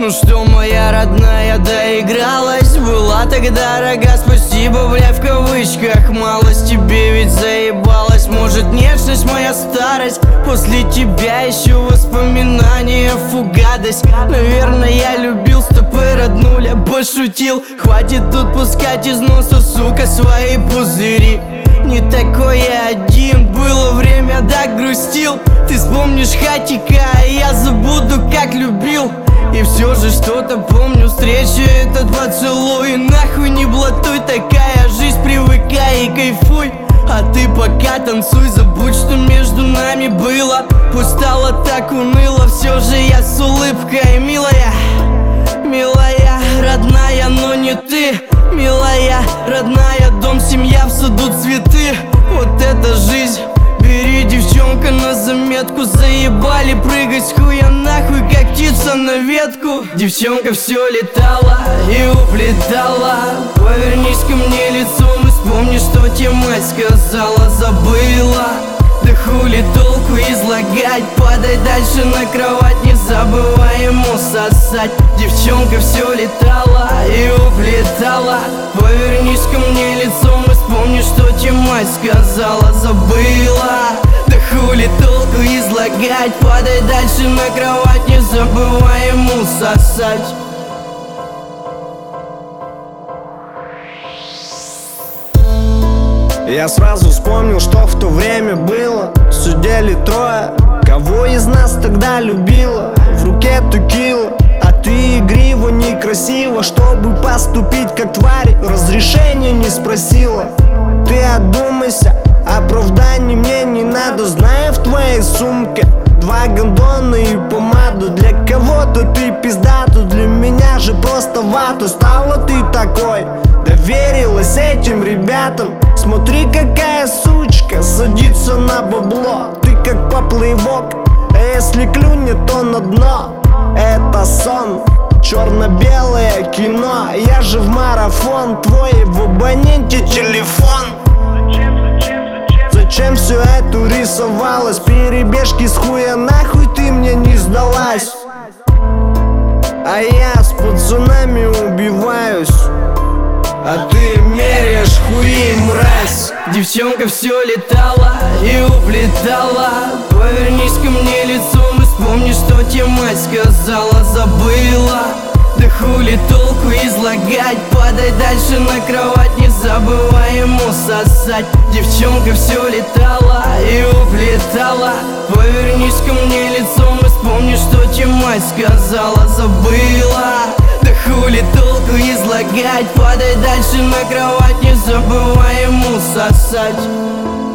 Ну что, моя родная доигралась? Была так дорога, спасибо, бля, в кавычках. Малость тебе ведь заебалась. Может, нежность моя старость? После тебя еще воспоминания, фу, гадость. Наверное, я любил с тобой, роднуля, пошутил. Хватит тут пускать из носа, сука, свои пузыри. Не такой я один, было время, так грустил. Ты вспомнишь хатика, а я забуду, как любил. И все же что-то помню, встреча, этот поцелуй. Нахуй не блатуй, такая жизнь, привыкай и кайфуй. А ты пока танцуй, забудь, что между нами было. Пусть стало так уныло, все же я с улыбкой. Милая, милая, родная, но не ты. Милая, родная, дом, семья, в саду цветы. Вот это жизнь. Бери, девчонка, на заметку. Заебали прыгать с хуя нахуй, как птица на ветку. Девчонка все летала и уплетала. Повернись ко мне лицом и вспомни, что тебе мать сказала. Забыла, да хули толку излагать. Падай дальше на кровать, не забывай ему сосать. Девчонка все летала и уплетала. Повернись ко мне лицом и вспомни, что тебе мать сказала. Забыла, да хули толку излагать. Падай дальше на кровать, не забывай ему сосать. Я сразу вспомнил, что в то время было. Сидели трое, кого из нас тогда любила. В руке текила, а ты игриво, некрасиво. Чтобы поступить как тварь, разрешения не спросила. Ты одумайся, оправданий мне не надо. Знаю, в твоей сумке 2 гондона и помаду. Для кого-то ты пиздату, для меня же просто вату. Стала ты такой, доверилась этим ребятам. Смотри, какая сучка садится на бабло. Ты как поплывок, а если клюнет, то на дно. Это сон, черно-белое кино. Я же в марафон, твой в абоненте телефон. Зачем все это рисовалось? Перебежки с хуя нахуй, ты мне не сдалась. А я с пацанами убиваюсь, а ты меряешь хуи, мразь. Девчонка все летала и уплетала. Повернись ко мне лицом и вспомни, что тебе мать сказала. Забыла, да хули толку излагать. Падай дальше на кровать, не забывай ему сосать. Девчонка все летала и уплетала. Повернись ко мне лицом и вспомни, что тебе мать сказала. Забыла, да хули толку излагать. Падай дальше на кровать, не забывай ему сосать.